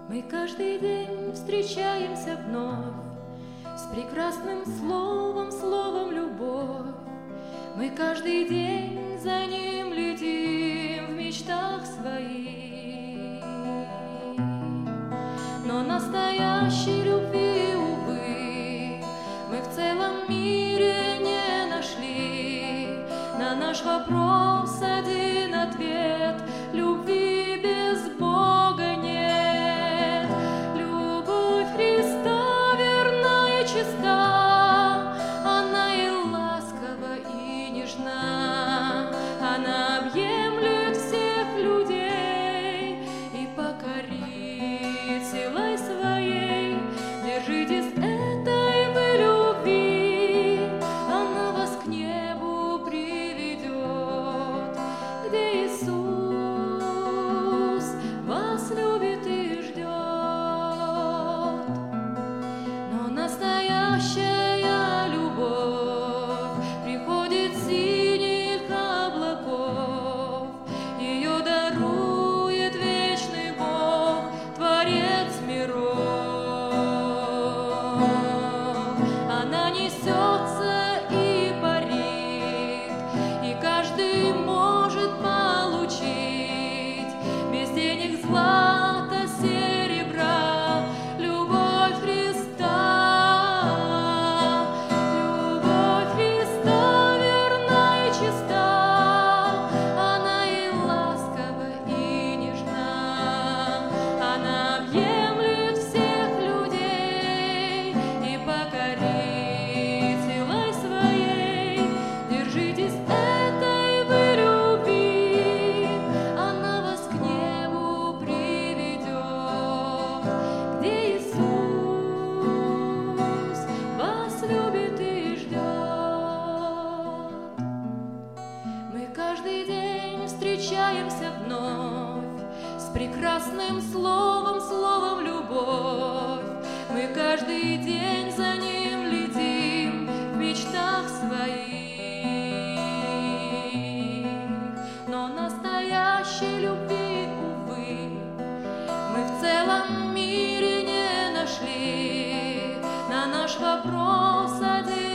Мы каждый день встречаемся вновь с прекрасным словом, словом любовь. Мы каждый день за ним летим в мечтах своих. Но настоящей любви, увы, мы в целом мире не нашли. На наш вопрос один ответ: любви без Бога нет. Любовь Христа верна и чиста, она и ласкова, и нежна. Она объемлет всех людей и покорит силой своей. Держитесь этой вы любви, она вас к небу приведет, где Иисус вас любит и ждет. Но настоящая любовь приходит с синих облаков. Ее дарует вечный Бог, Творец миров. Она несется и парит, и каждый может получить без денег, злата, серебра любовь Христа. Любовь Христа верна и чиста, она и ласкова, и нежна. Она объемлет всех людей и покорит силой своей. Держитесь этой вы любви, она вас к небу приведет, где Иисус вас любит и ждет. Мы каждый день встречаемся вновь с прекрасным словом, словом любовь. Мы каждый день за ним летим в мечтах своих. Но настоящей любви, увы, мы в целом мире не нашли. На наш вопрос один